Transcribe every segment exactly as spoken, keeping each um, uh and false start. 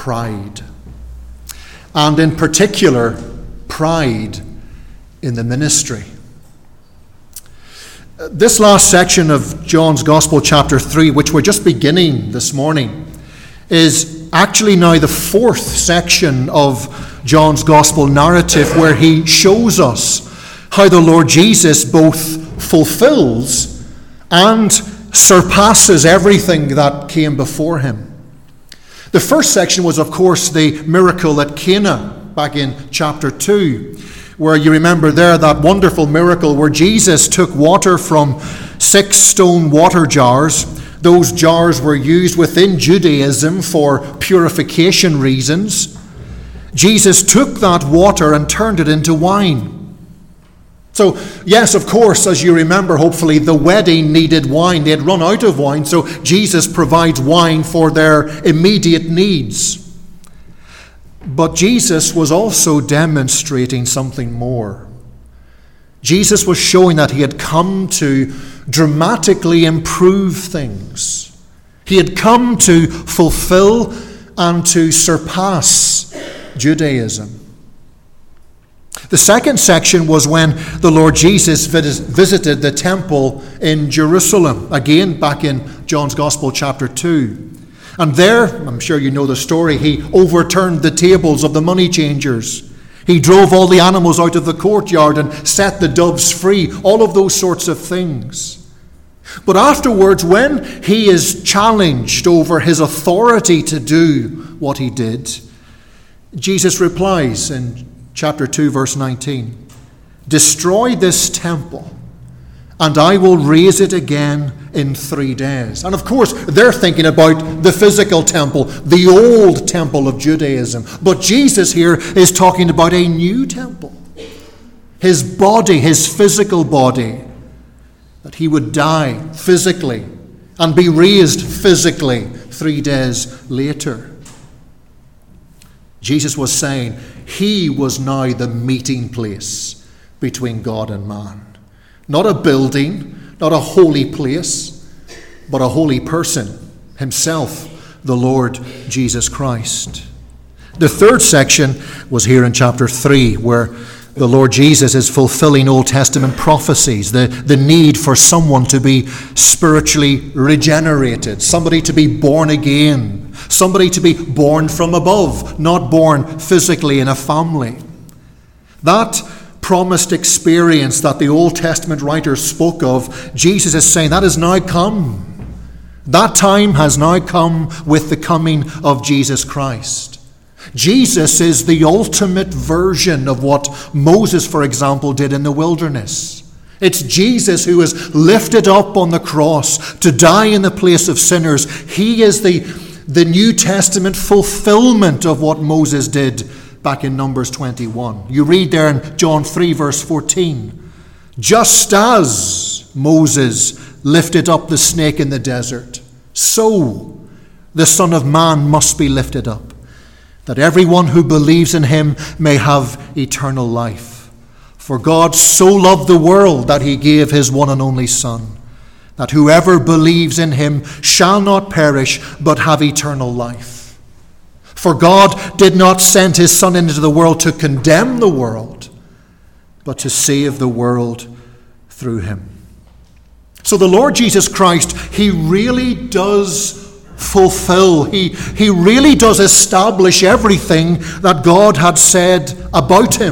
pride. And in particular, pride in the ministry. This last section of John's Gospel, chapter three, which we're just beginning this morning, is actually now the fourth section of John's Gospel narrative, where he shows us how the Lord Jesus both fulfills and surpasses everything that came before him. The first section was, of course, the miracle at Cana, back in chapter two, where you remember there that wonderful miracle where Jesus took water from six stone water jars. Those jars were used within Judaism for purification reasons. Jesus took that water and turned it into wine. So, yes, of course, as you remember, hopefully, the wedding needed wine. They had run out of wine, so Jesus provides wine for their immediate needs. But Jesus was also demonstrating something more. Jesus was showing that he had come to dramatically improve things. He had come to fulfill and to surpass Judaism. The second section was when the Lord Jesus visited the temple in Jerusalem, again back in John's Gospel chapter two. And there, I'm sure you know the story, he overturned the tables of the money changers. He drove all the animals out of the courtyard and set the doves free, all of those sorts of things. But afterwards, when he is challenged over his authority to do what he did, Jesus replies in chapter two, verse nineteen, "Destroy this temple, and I will raise it again in three days." And of course, they're thinking about the physical temple, the old temple of Judaism. But Jesus here is talking about a new temple. His body, his physical body, that he would die physically and be raised physically three days later. Jesus was saying he was now the meeting place between God and man. Not a building, not a holy place, but a holy person, himself, the Lord Jesus Christ. The third section was here in chapter three, where the Lord Jesus is fulfilling Old Testament prophecies, the, the need for someone to be spiritually regenerated, somebody to be born again, somebody to be born from above, not born physically in a family. That promised experience that the Old Testament writers spoke of, Jesus is saying that has now come. That time has now come with the coming of Jesus Christ. Jesus is the ultimate version of what Moses, for example, did in the wilderness. It's Jesus who is lifted up on the cross to die in the place of sinners. He is the, the New Testament fulfillment of what Moses did back in Numbers twenty-one. You read there in John three, verse fourteen, "Just as Moses lifted up the snake in the desert, so the Son of Man must be lifted up, that everyone who believes in him may have eternal life. For God so loved the world that he gave his one and only Son, that whoever believes in him shall not perish, but have eternal life. For God did not send his Son into the world to condemn the world, but to save the world through him." So the Lord Jesus Christ, he really does fulfill, he, he really does establish everything that God had said about him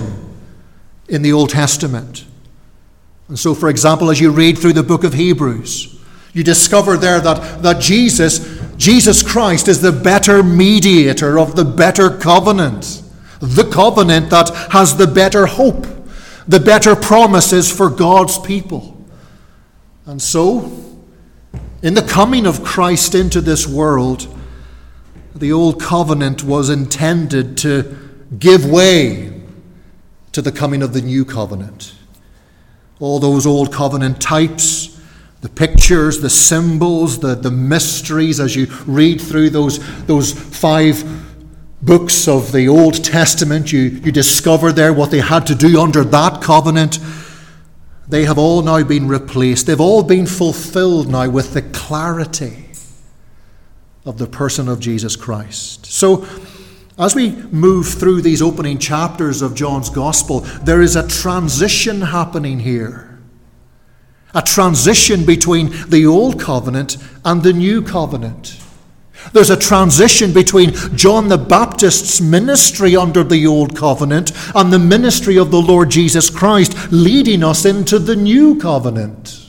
in the Old Testament. And so, for example, as you read through the book of Hebrews, you discover there that, that Jesus, Jesus Christ is the better mediator of the better covenant, the covenant that has the better hope, the better promises for God's people. And so, in the coming of Christ into this world, the old covenant was intended to give way to the coming of the new covenant. All those old covenant types, the pictures, the symbols, the, the mysteries, as you read through those, those five books of the Old Testament, you, you discover there what they had to do under that covenant. They have all now been replaced. They've all been fulfilled now with the clarity of the person of Jesus Christ. So As we move through these opening chapters of John's Gospel, there is a transition happening here. A transition between the Old Covenant and the New Covenant. There's a transition between John the Baptist's ministry under the Old Covenant and the ministry of the Lord Jesus Christ, leading us into the New Covenant.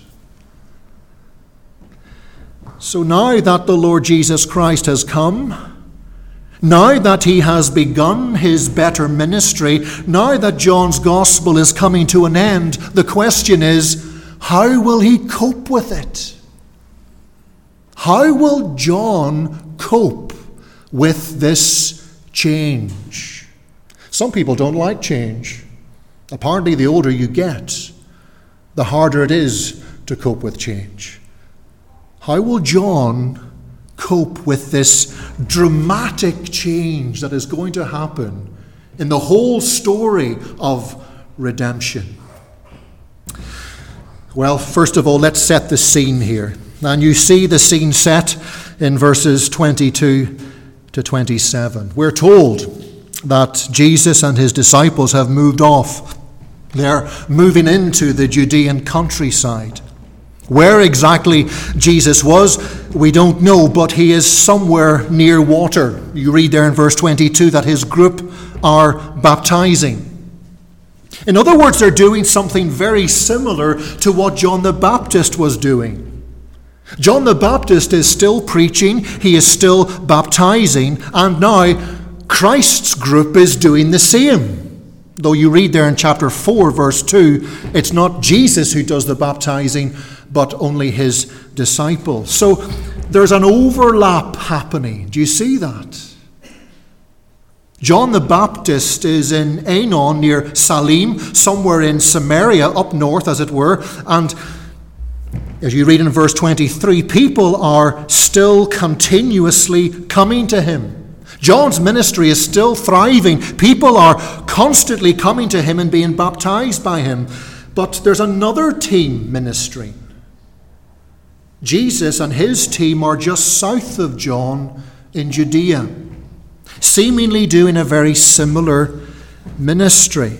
So now that the Lord Jesus Christ has come, now that he has begun his better ministry, now that John's Gospel is coming to an end, the question is, how will he cope with it? How will John cope with this change? Some people don't like change. Apparently, the older you get, the harder it is to cope with change. How will John cope with this dramatic change that is going to happen in the whole story of redemption? Well, first of all, let's set the scene here. And you see the scene set in verses twenty-two to twenty-seven. We're told that Jesus and his disciples have moved off. They're moving into the Judean countryside. Where exactly Jesus was, we don't know, but he is somewhere near water. You read there in verse twenty-two that his group are baptizing. In other words, they're doing something very similar to what John the Baptist was doing. John the Baptist is still preaching, he is still baptizing, and now Christ's group is doing the same. Though you read there in chapter four, verse two, it's not Jesus who does the baptizing, but only his disciples. So there's an overlap happening. Do you see that? John the Baptist is in Aenon near Salim, somewhere in Samaria, up north as it were, and as you read in verse twenty-three, people are still continuously coming to him. John's ministry is still thriving. People are constantly coming to him and being baptized by him. But there's another team ministering. Jesus and his team are just south of John in Judea, seemingly doing a very similar ministry.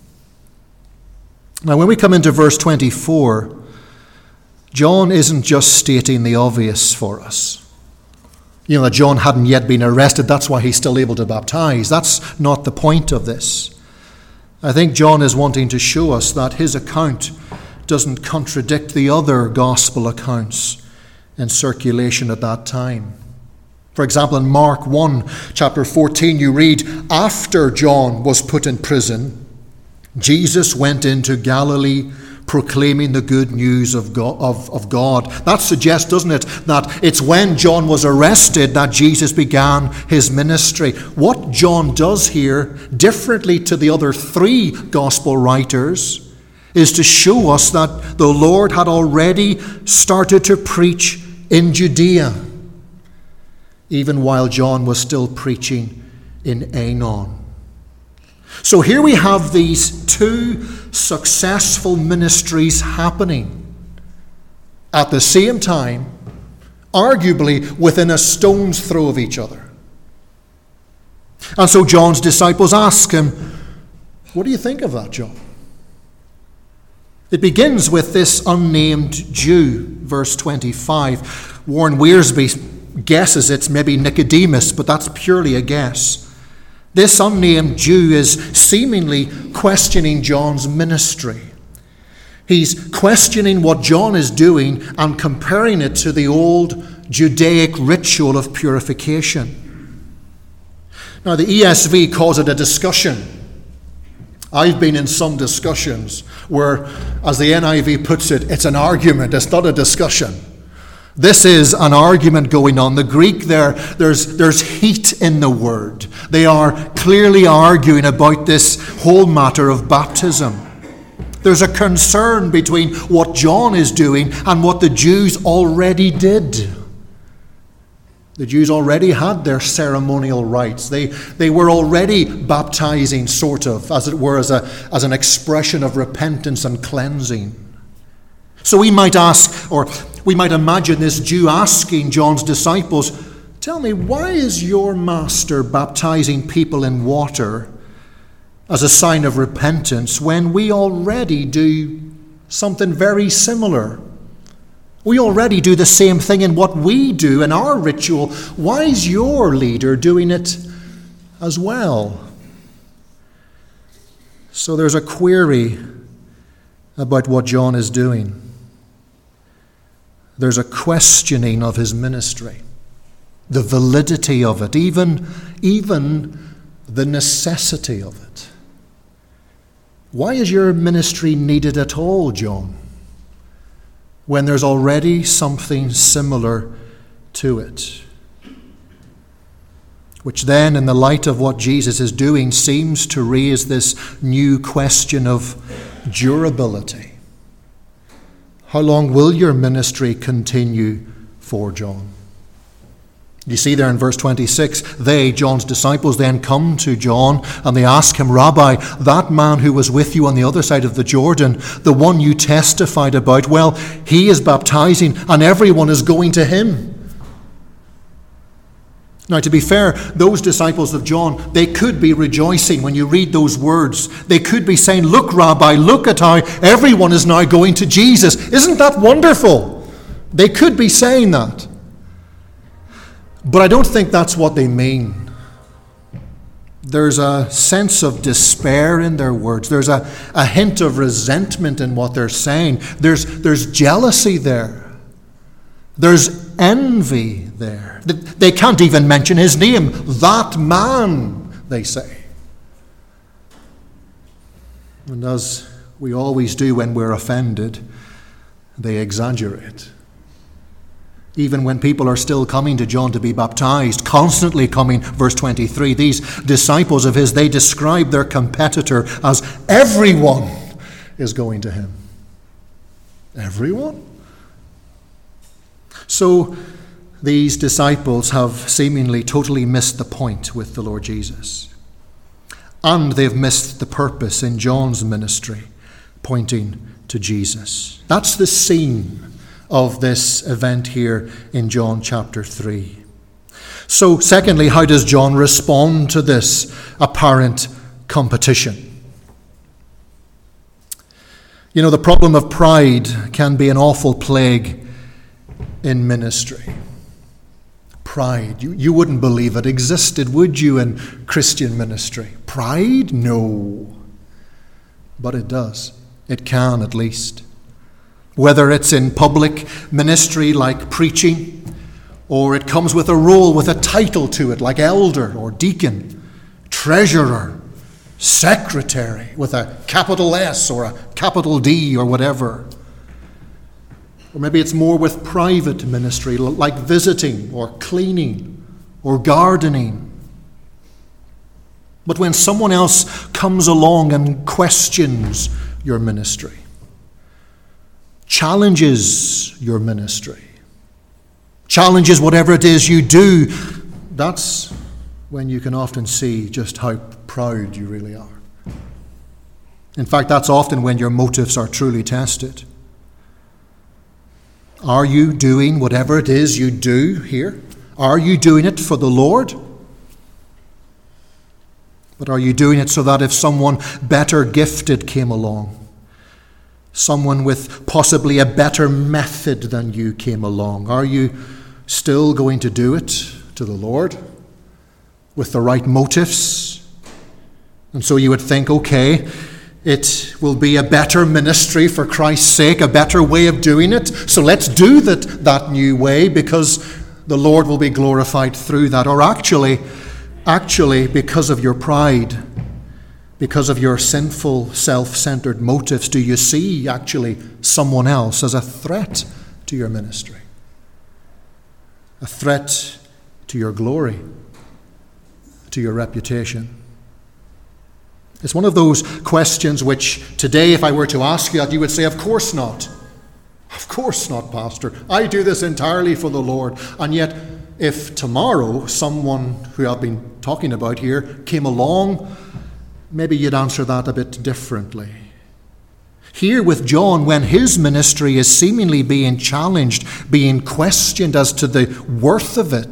Now, when we come into verse twenty-four, John isn't just stating the obvious for us. You know, that John hadn't yet been arrested, that's why he's still able to baptize. That's not the point of this. I think John is wanting to show us that his account doesn't contradict the other gospel accounts in circulation at that time. For example, in Mark one, chapter fourteen, you read, after John was put in prison, Jesus went into Galilee proclaiming the good news of God, of, of God. That suggests, doesn't it, that it's when John was arrested that Jesus began his ministry. What John does here, differently to the other three gospel writers, is to show us that the Lord had already started to preach in Judea, even while John was still preaching in Aenon. So here we have these two successful ministries happening at the same time, arguably within a stone's throw of each other. And so John's disciples ask him, what do you think of that, John? It begins with this unnamed Jew, verse twenty-five. Warren Wiersbe guesses it's maybe Nicodemus, but that's purely a guess. This unnamed Jew is seemingly questioning John's ministry. He's questioning what John is doing and comparing it to the old Judaic ritual of purification. Now, the E S V calls it a discussion. I've been in some discussions where, as the N I V puts it, it's an argument, it's not a discussion. This is an argument going on. The Greek there, there's, there's heat in the word. They are clearly arguing about this whole matter of baptism. There's a concern between what John is doing and what the Jews already did. The Jews already had their ceremonial rites. They, they were already baptizing, sort of, as it were, as, a, as an expression of repentance and cleansing. So we might ask, or we might imagine this Jew asking John's disciples, tell me, why is your master baptizing people in water as a sign of repentance when we already do something very similar? We already do the same thing in what we do in our ritual. Why is your leader doing it as well? So there's a query about what John is doing. There's a questioning of his ministry, the validity of it, even, even the necessity of it. Why is your ministry needed at all, John, when there's already something similar to it? Which then, in the light of what Jesus is doing, seems to raise this new question of durability. How long will your ministry continue for, John? You see there in verse twenty-six, they, John's disciples, then come to John and they ask him, Rabbi, that man who was with you on the other side of the Jordan, the one you testified about, well, he is baptizing and everyone is going to him. Now, to be fair, those disciples of John, they could be rejoicing when you read those words. They could be saying, look, Rabbi, look at how everyone is now going to Jesus. Isn't that wonderful? They could be saying that. But I don't think that's what they mean. There's a sense of despair in their words. There's a, a hint of resentment in what they're saying. There's, there's jealousy there. There's envy there. They can't even mention his name. That man, they say. And as we always do when we're offended, they exaggerate. Even when people are still coming to John to be baptized, constantly coming, verse twenty-three, these disciples of his, they describe their competitor as everyone is going to him. Everyone? So these disciples have seemingly totally missed the point with the Lord Jesus. And they've missed the purpose in John's ministry, pointing to Jesus. That's the scene of this event here in John chapter three. So, secondly, how does John respond to this apparent competition? You know, the problem of pride can be an awful plague in ministry. Pride. You, you wouldn't believe it existed, would you, in Christian ministry? Pride? No. But it does. It can, at least. Whether it's in public ministry like preaching, or it comes with a role, with a title to it, like elder or deacon, treasurer, secretary, with a capital S or a capital D or whatever. Or maybe it's more with private ministry, like visiting or cleaning or gardening. But when someone else comes along and questions your ministry, challenges your ministry, challenges whatever it is you do, that's when you can often see just how proud you really are. In fact, that's often when your motives are truly tested. Are you doing whatever it is you do here? Are you doing it for the Lord? But are you doing it so that if someone better gifted came along, someone with possibly a better method than you came along, are you still going to do it to the Lord with the right motives? And so you would think, okay, it will be a better ministry for Christ's sake, a better way of doing it. So let's do that, that new way because the Lord will be glorified through that. Or actually, actually, because of your pride, because of your sinful, self-centered motives, do you see actually someone else as a threat to your ministry? A threat to your glory, to your reputation? It's one of those questions which today, if I were to ask you that, you would say, of course not. Of course not, Pastor. I do this entirely for the Lord. And yet, if tomorrow someone who I've been talking about here came along, maybe you'd answer that a bit differently. Here with John, when his ministry is seemingly being challenged, being questioned as to the worth of it,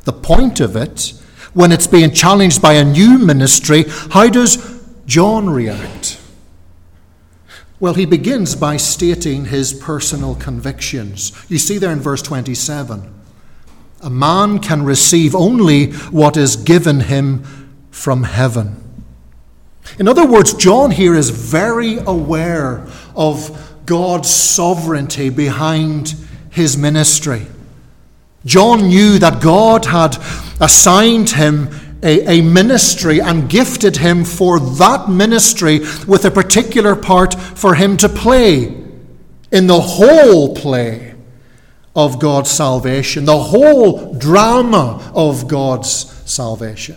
the point of it, when it's being challenged by a new ministry, how does John react? Well, he begins by stating his personal convictions. You see there in verse twenty-seven, a man can receive only what is given him from heaven. In other words, John here is very aware of God's sovereignty behind his ministry. John knew that God had assigned him a, a ministry and gifted him for that ministry with a particular part for him to play in the whole play of God's salvation, the whole drama of God's salvation.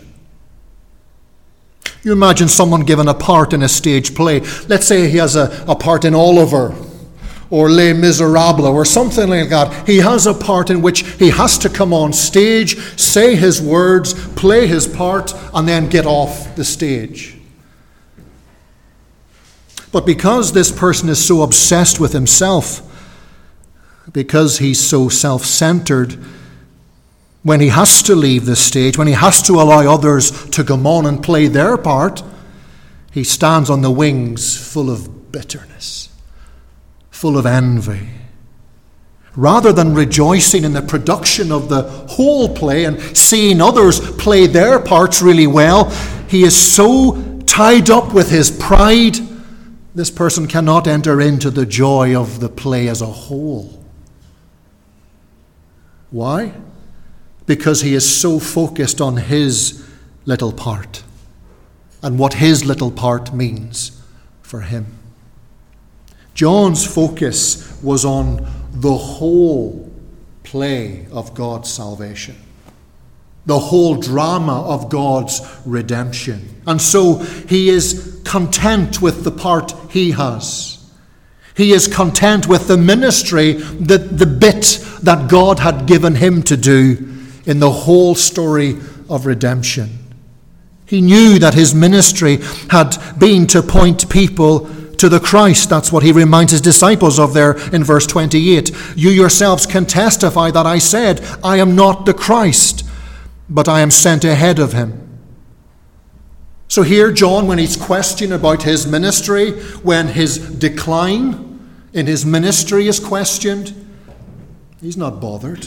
You imagine someone given a part in a stage play. Let's say he has a, a part in Oliver or Les Miserables or something like that. He has a part in which he has to come on stage, say his words, play his part, and then get off the stage. But because this person is so obsessed with himself, because he's so self-centered, when he has to leave the stage, when he has to allow others to come on and play their part, he stands on the wings full of bitterness, full of envy. Rather than rejoicing in the production of the whole play and seeing others play their parts really well, he is so tied up with his pride, this person cannot enter into the joy of the play as a whole. Why? Because he is so focused on his little part and what his little part means for him. John's focus was on the whole play of God's salvation, the whole drama of God's redemption. And so he is content with the part he has. He is content with the ministry, the, the bit that God had given him to do in the whole story of redemption. He knew that his ministry had been to point people to the Christ. That's what he reminds his disciples of there in verse twenty-eight. You yourselves can testify that I said, I am not the Christ, but I am sent ahead of him. So here John, when he's questioned about his ministry, when his decline in his ministry is questioned, he's not bothered.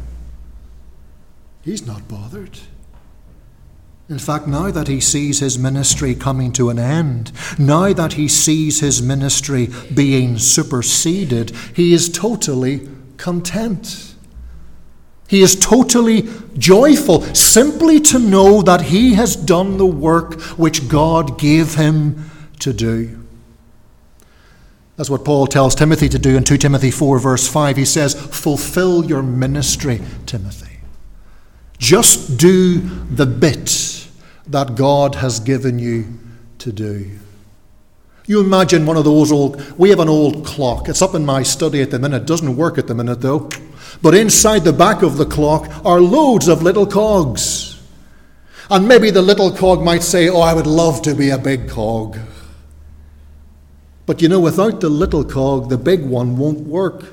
He's not bothered. In fact, now that he sees his ministry coming to an end, now that he sees his ministry being superseded, he is totally content. He is totally joyful simply to know that he has done the work which God gave him to do. That's what Paul tells Timothy to do in Second Timothy four verse five. He says, fulfill your ministry, Timothy. Just do the bit that God has given you to do. You imagine one of those old, we have an old clock. It's up in my study at the minute. It doesn't work at the minute though. But inside the back of the clock are loads of little cogs. And maybe the little cog might say, oh, I would love to be a big cog. But you know, without the little cog, the big one won't work.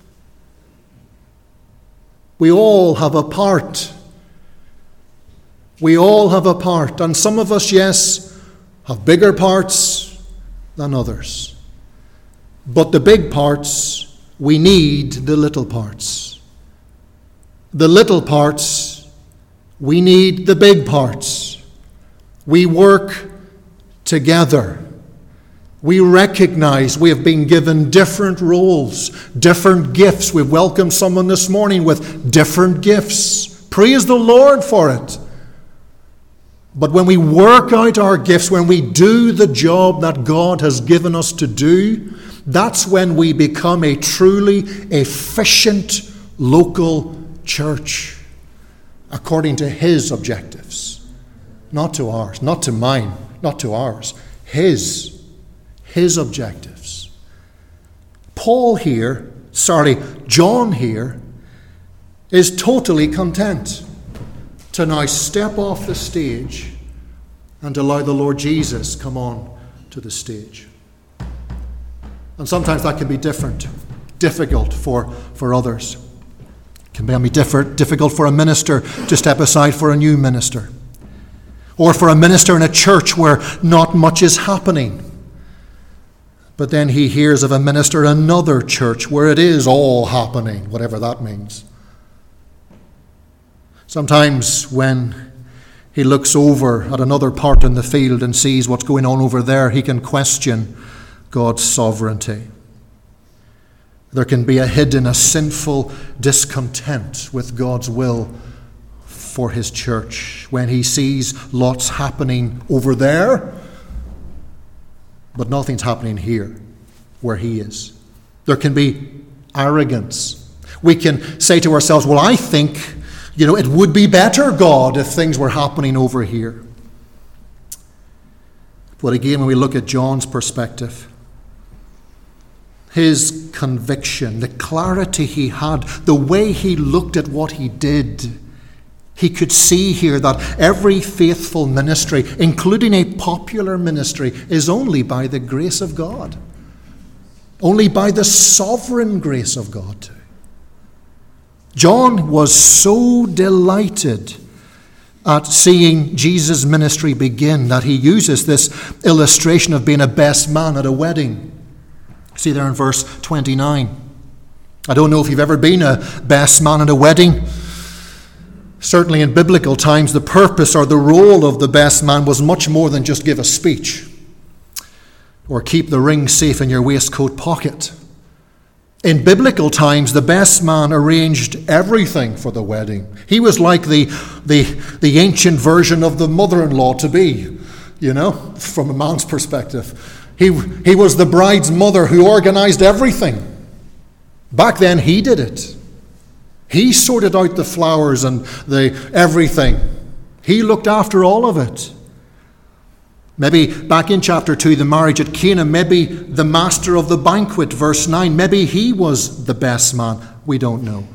We all have a part. We all have a part. And some of us, yes, have bigger parts than others. But the big parts, we need the little parts. The little parts, we need the big parts. We work together. We recognize we have been given different roles, different gifts. We've welcomed someone this morning with different gifts. Praise the Lord for it. But when we work out our gifts, when we do the job that God has given us to do, that's when we become a truly efficient local church, according to His objectives. Not to ours, not to mine, not to ours. His, His objectives. Paul here, sorry, John here, is totally content to now step off the stage and allow the Lord Jesus come on to the stage. And sometimes that can be different, difficult for, for others. It can be difficult for a minister to step aside for a new minister, or for a minister in a church where not much is happening. But then he hears of a minister in another church where it is all happening, whatever that means. Sometimes when he looks over at another part in the field and sees what's going on over there, he can question God's sovereignty. There can be a hidden, a sinful discontent with God's will for his church when he sees lots happening over there, but nothing's happening here where he is. There can be arrogance. We can say to ourselves, well, I think, you know, it would be better, God, if things were happening over here. But again, when we look at John's perspective, his conviction, the clarity he had, the way he looked at what he did, he could see here that every faithful ministry, including a popular ministry, is only by the grace of God. Only by the sovereign grace of God. John was so delighted at seeing Jesus' ministry begin that he uses this illustration of being a best man at a wedding. See there in verse twenty-nine. I don't know if you've ever been a best man at a wedding. Certainly in biblical times, the purpose or the role of the best man was much more than just give a speech or keep the ring safe in your waistcoat pocket. In biblical times, the best man arranged everything for the wedding. He was like the, the, the ancient version of the mother-in-law to be, you know, from a man's perspective. He, he was the bride's mother who organized everything. Back then, he did it. He sorted out the flowers and the everything. He looked after all of it. Maybe back in chapter two, the marriage at Cana, maybe the master of the banquet, verse nine, maybe he was the best man. We don't know.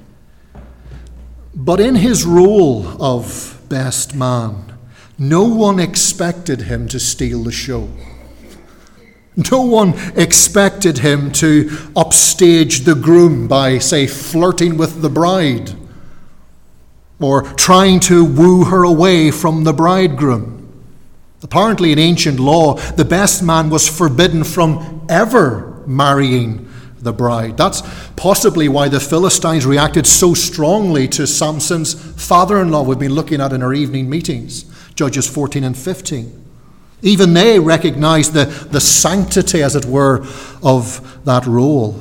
But in his role of best man, no one expected him to steal the show. No one expected him to upstage the groom by, say, flirting with the bride or trying to woo her away from the bridegroom. Apparently, in ancient law, the best man was forbidden from ever marrying the bride. That's possibly why the Philistines reacted so strongly to Samson's father-in-law we've been looking at in our evening meetings, Judges fourteen and fifteen. Even they recognized the, the sanctity, as it were, of that role.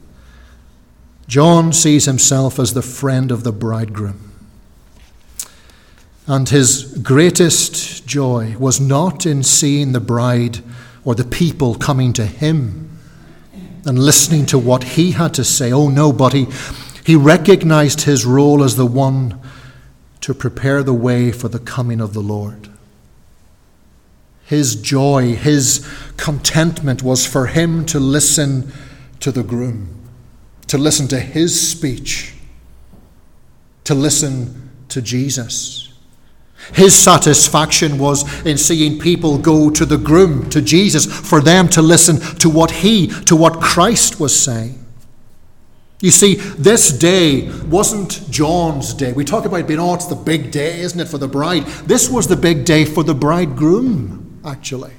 John sees himself as the friend of the bridegroom. And his greatest joy was not in seeing the bride or the people coming to him and listening to what he had to say. Oh no, but he, he recognized his role as the one to prepare the way for the coming of the Lord. His joy, his contentment was for him to listen to the groom, to listen to his speech, to listen to Jesus. His satisfaction was in seeing people go to the groom, to Jesus, for them to listen to what he, to what Christ was saying. You see, this day wasn't John's day. We talk about being, oh, it's the big day, isn't it, for the bride? This was the big day for the bridegroom. Actually,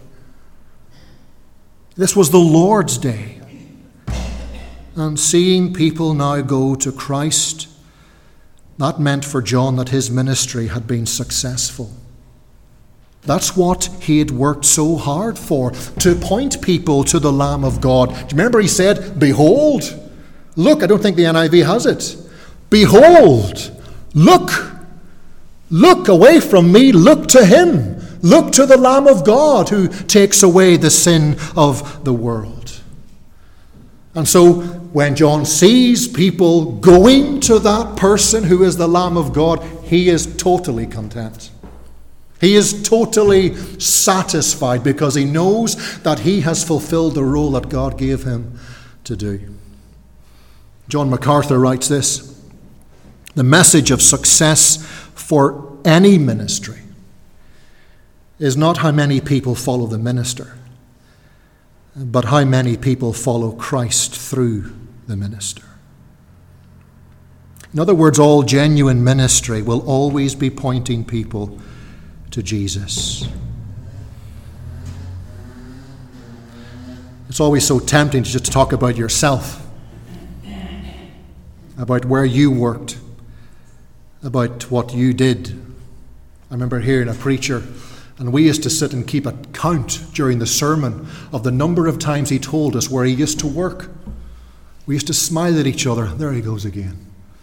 this was the Lord's day. And seeing people now go to Christ, that meant for John that his ministry had been successful. That's what he had worked so hard for, to point people to the Lamb of God. Do you remember he said, behold, look, I don't think the N I V has it. Behold, look, look away from me, look to him. Look to the Lamb of God who takes away the sin of the world. And so when John sees people going to that person who is the Lamb of God, he is totally content. He is totally satisfied because he knows that he has fulfilled the role that God gave him to do. John MacArthur writes this: the message of success for any ministry is not how many people follow the minister, but how many people follow Christ through the minister. In other words, all genuine ministry will always be pointing people to Jesus. It's always so tempting to just talk about yourself, about where you worked, about what you did. I remember hearing a preacher, and we used to sit and keep a count during the sermon of the number of times he told us where he used to work. We used to smile at each other. There he goes again.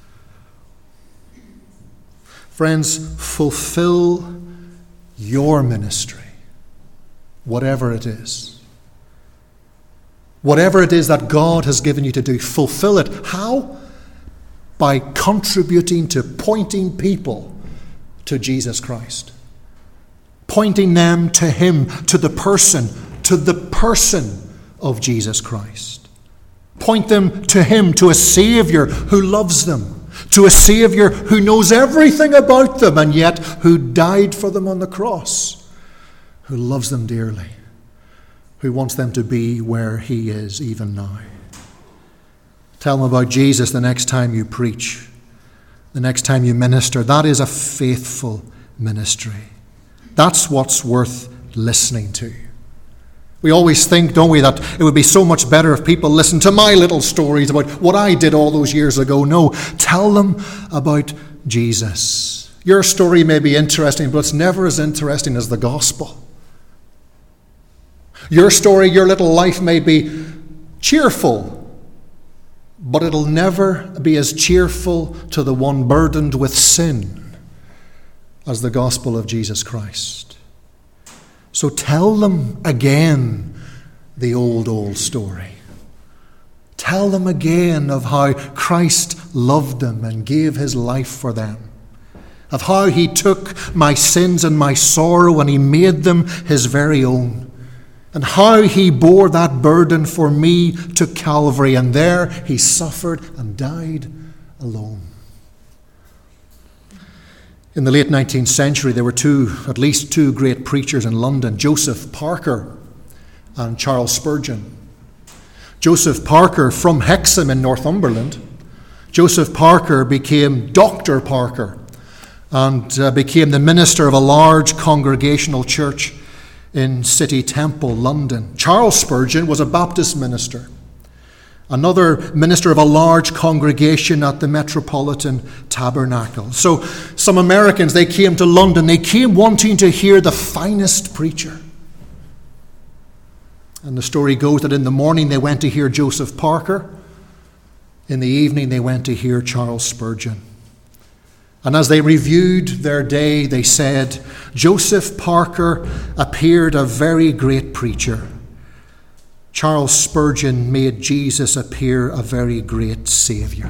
Friends, fulfill your ministry, whatever it is. Whatever it is that God has given you to do, fulfill it. How? By contributing to pointing people to Jesus Christ. Pointing them to Him, to the person, to the person of Jesus Christ. Point them to Him, to a Savior who loves them. To a Savior who knows everything about them and yet who died for them on the cross, who loves them dearly, who wants them to be where He is even now. Tell them about Jesus the next time you preach, the next time you minister. That is a faithful ministry. That's what's worth listening to. We always think, don't we, that it would be so much better if people listened to my little stories about what I did all those years ago. No, tell them about Jesus. Your story may be interesting, but it's never as interesting as the gospel. Your story, your little life may be cheerful, but it'll never be as cheerful to the one burdened with sin as the gospel of Jesus Christ. So tell them again the old, old story. Tell them again of how Christ loved them and gave His life for them. Of how He took my sins and my sorrow and He made them His very own. And how He bore that burden for me to Calvary. And there He suffered and died alone. In the late nineteenth century, there were two, at least two great preachers in London, Joseph Parker and Charles Spurgeon. Joseph Parker from Hexham in Northumberland. Joseph Parker became Doctor Parker and uh, became the minister of a large congregational church in City Temple, London. Charles Spurgeon was a Baptist minister, another minister of a large congregation at the Metropolitan Tabernacle. So some Americans, they came to London. They came wanting to hear the finest preacher. And the story goes that in the morning they went to hear Joseph Parker. In the evening they went to hear Charles Spurgeon. And as they reviewed their day, they said, Joseph Parker appeared a very great preacher. Charles Spurgeon made Jesus appear a very great Saviour.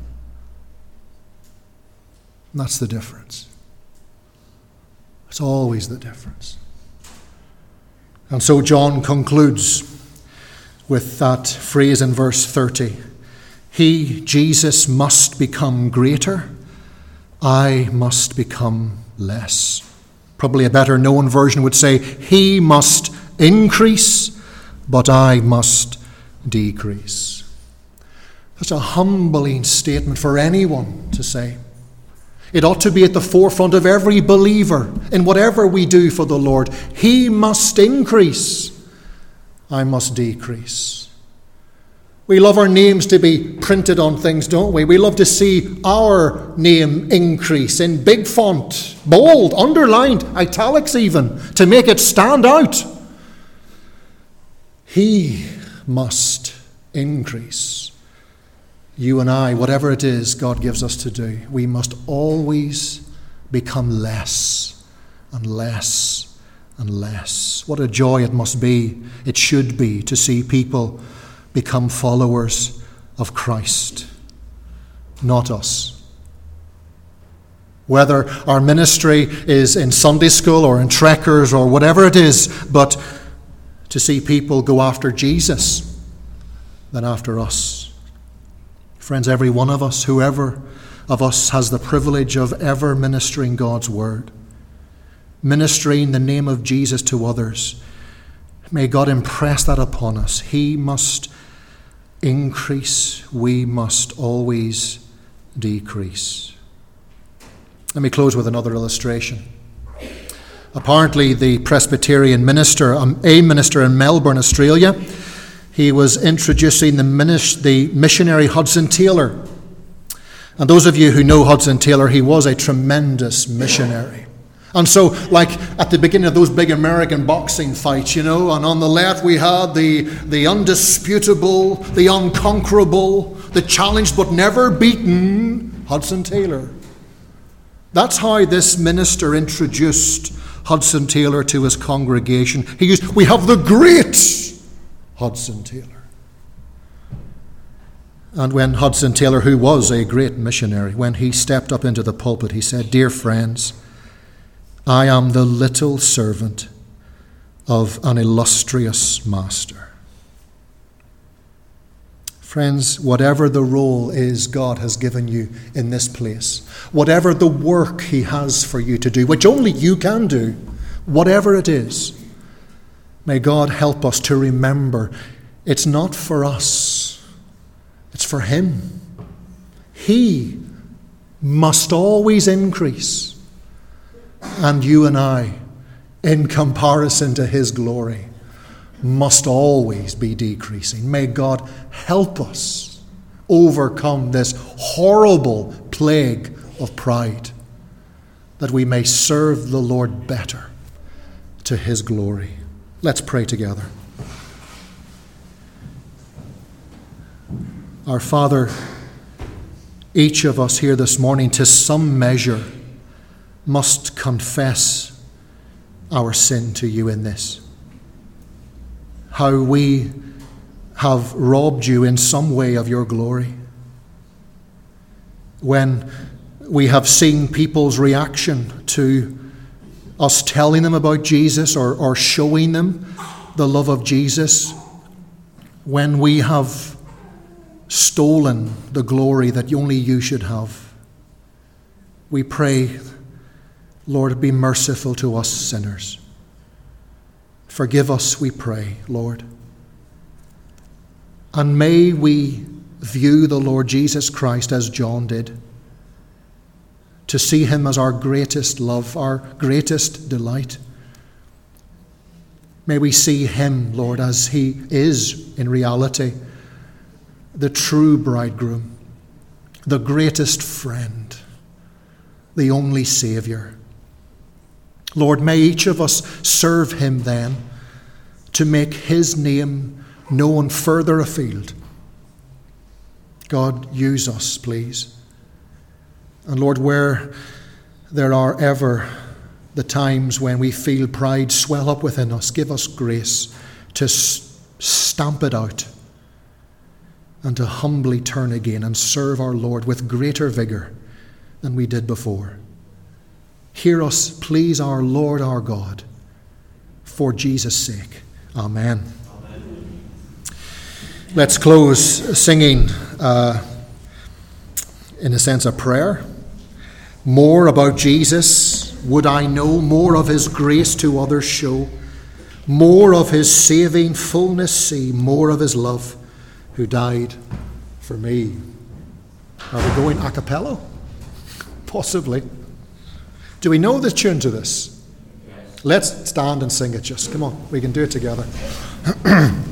And that's the difference. It's always the difference. And so John concludes with that phrase in verse thirty. He, Jesus, must become greater. I must become less. Probably a better known version would say, He must increase, but I must decrease. That's a humbling statement for anyone to say. It ought to be at the forefront of every believer in whatever we do for the Lord. He must increase, I must decrease. We love our names to be printed on things, don't we? We love to see our name increase in big font, bold, underlined, italics even, to make it stand out. He must increase. You and I, whatever it is God gives us to do, we must always become less and less and less. What a joy it must be, it should be, to see people become followers of Christ, not us. Whether our ministry is in Sunday school or in Trekkers or whatever it is, but to see people go after Jesus than after us. Friends, every one of us, whoever of us has the privilege of ever ministering God's word, ministering the name of Jesus to others, may God impress that upon us. He must increase, we must always decrease. Let me close with another illustration. Apparently, the Presbyterian minister, um, a minister in Melbourne, Australia, he was introducing the, minis- the missionary Hudson Taylor. And those of you who know Hudson Taylor, he was a tremendous missionary. And so, like at the beginning of those big American boxing fights, you know, and on the left we had the, the undisputable, the unconquerable, the challenged but never beaten Hudson Taylor. That's how this minister introduced Hudson Taylor to his congregation. He used, we have the great Hudson Taylor. And when Hudson Taylor, who was a great missionary, when he stepped up into the pulpit, he said, "Dear friends, I am the little servant of an illustrious master." Friends, whatever the role is God has given you in this place, whatever the work he has for you to do, which only you can do, whatever it is, may God help us to remember it's not for us, it's for him. He must always increase, and you and I, in comparison to his glory, must always be decreasing. May God help us overcome this horrible plague of pride, that we may serve the Lord better to his glory. Let's pray together. Our Father, each of us here this morning, to some measure, must confess our sin to you in this. How we have robbed you in some way of your glory. When we have seen people's reaction to us telling them about Jesus, or, or showing them the love of Jesus, when we have stolen the glory that only you should have, we pray, Lord, be merciful to us sinners. Forgive us, we pray, Lord. And may we view the Lord Jesus Christ as John did, to see him as our greatest love, our greatest delight. May we see him, Lord, as he is in reality, the true bridegroom, the greatest friend, the only Saviour. Lord, may each of us serve him then to make his name known further afield. God, use us, please. And Lord, where there are ever the times when we feel pride swell up within us, give us grace to stamp it out and to humbly turn again and serve our Lord with greater vigour than we did before. Hear us, please, our Lord, our God, for Jesus' sake. Amen. Amen. Let's close singing, uh, in a sense, a prayer. More about Jesus would I know, more of his grace to others show, more of his saving fullness see, more of his love who died for me. Are we going a cappella? Possibly. Do we know the tune to this? Yes. Let's stand and sing it just. Come on, we can do it together.